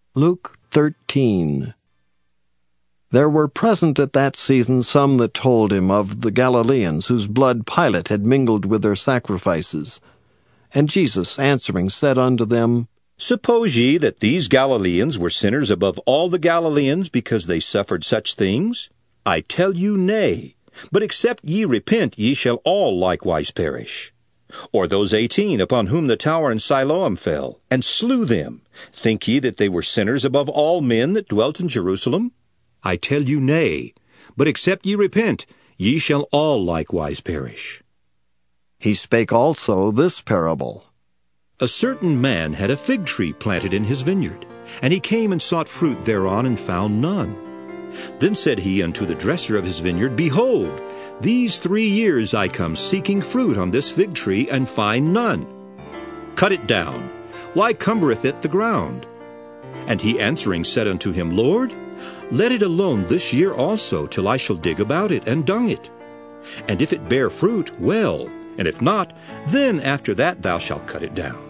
Luke 13. There were present at that season some that told him of the Galileans, whose blood Pilate had mingled with their sacrifices. And Jesus, answering, said unto them, Suppose ye that these Galileans were sinners above all the Galileans, because they suffered such things? I tell you, nay. But except ye repent, ye shall all likewise perish. Or those 18 upon whom the tower in Siloam fell, and slew them, think ye that they were sinners above all men that dwelt in Jerusalem? I tell you, nay. But except ye repent, ye shall all likewise perish. He spake also this parable. A certain man had a fig tree planted in his vineyard, and he came and sought fruit thereon, and found none. Then said he unto the dresser of his vineyard, Behold, these 3 years I come seeking fruit on this fig tree, and find none. Cut it down. Why cumbereth it the ground? And he answering said unto him, Lord, let it alone this year also, till I shall dig about it, and dung it. And if it bear fruit, well, and if not, then after that thou shalt cut it down.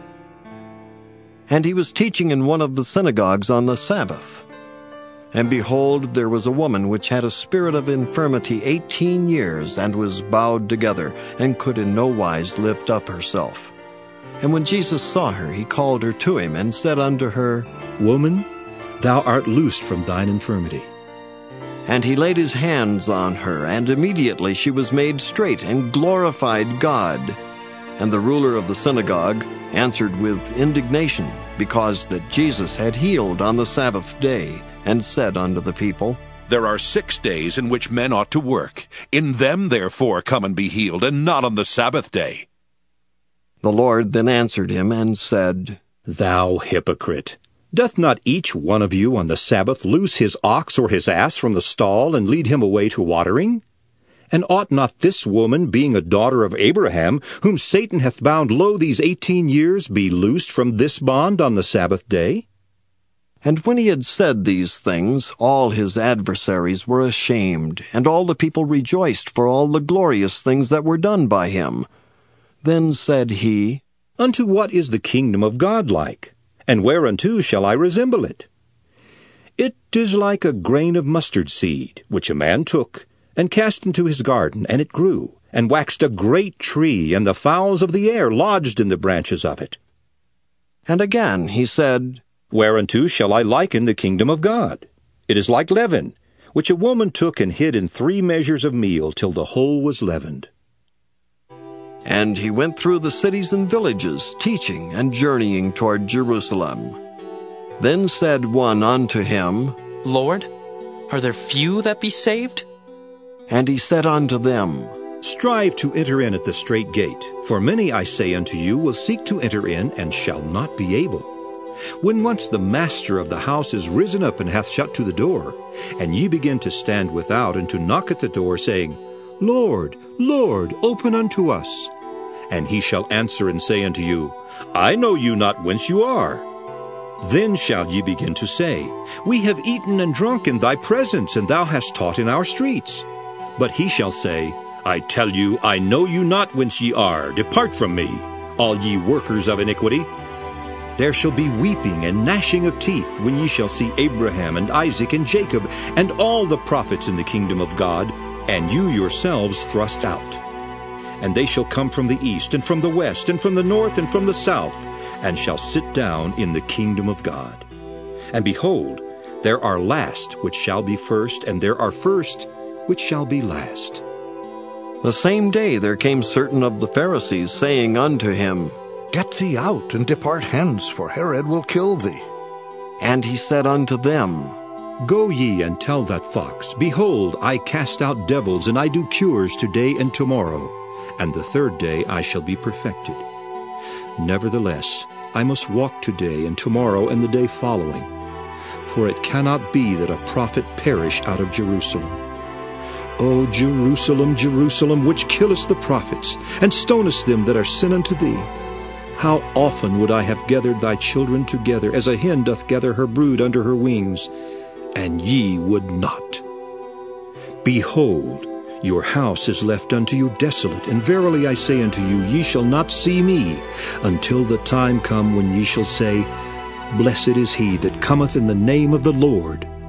And he was teaching in one of the synagogues on the Sabbath. And behold, there was a woman which had a spirit of infirmity 18 years, and was bowed together, and could in no wise lift up herself. And when Jesus saw her, he called her to him, and said unto her, Woman, thou art loosed from thine infirmity. And he laid his hands on her, and immediately she was made straight, and glorified God. And the ruler of the synagogue answered with indignation, because that Jesus had healed on the Sabbath day, and said unto the people, There are 6 days in which men ought to work. In them therefore come and be healed, and not on the Sabbath day. The Lord then answered him, and said, Thou hypocrite! Doth not each one of you on the Sabbath loose his ox or his ass from the stall, and lead him away to watering? And ought not this woman, being a daughter of Abraham, whom Satan hath bound low these 18 years, be loosed from this bond on the Sabbath day? And when he had said these things, all his adversaries were ashamed, and all the people rejoiced for all the glorious things that were done by him. Then said he, Unto what is the kingdom of God like? And whereunto shall I resemble it? It is like a grain of mustard seed, which a man took, and cast into his garden, and it grew, and waxed a great tree, and the fowls of the air lodged in the branches of it. And again he said, Whereunto shall I liken the kingdom of God? It is like leaven, which a woman took and hid in 3 measures of meal, till the whole was leavened. And he went through the cities and villages, teaching and journeying toward Jerusalem. Then said one unto him, Lord, are there few that be saved? And he said unto them, Strive to enter in at the strait gate, for many, I say unto you, will seek to enter in, and shall not be able. When once the master of the house is risen up and hath shut to the door, and ye begin to stand without, and to knock at the door, saying, Lord, Lord, open unto us. And he shall answer and say unto you, I know you not whence you are. Then shall ye begin to say, We have eaten and drunk in thy presence, and thou hast taught in our streets. But he shall say, I tell you, I know you not whence ye are. Depart from me, all ye workers of iniquity. There shall be weeping and gnashing of teeth, when ye shall see Abraham and Isaac and Jacob, and all the prophets in the kingdom of God, and you yourselves thrust out. And they shall come from the east, and from the west, and from the north, and from the south, and shall sit down in the kingdom of God. And behold, there are last which shall be first, and there are first which shall be last. The same day there came certain of the Pharisees, saying unto him, Get thee out, and depart hence, for Herod will kill thee. And he said unto them, Go ye and tell that fox, Behold, I cast out devils, and I do cures today and tomorrow, and the 3rd day I shall be perfected. Nevertheless, I must walk today and tomorrow and the day following, for it cannot be that a prophet perish out of Jerusalem. O Jerusalem, Jerusalem, which killest the prophets, and stonest them that are sent unto thee! How often would I have gathered thy children together, as a hen doth gather her brood under her wings, and ye would not. Behold, your house is left unto you desolate, and verily I say unto you, ye shall not see me, until the time come when ye shall say, Blessed is he that cometh in the name of the Lord.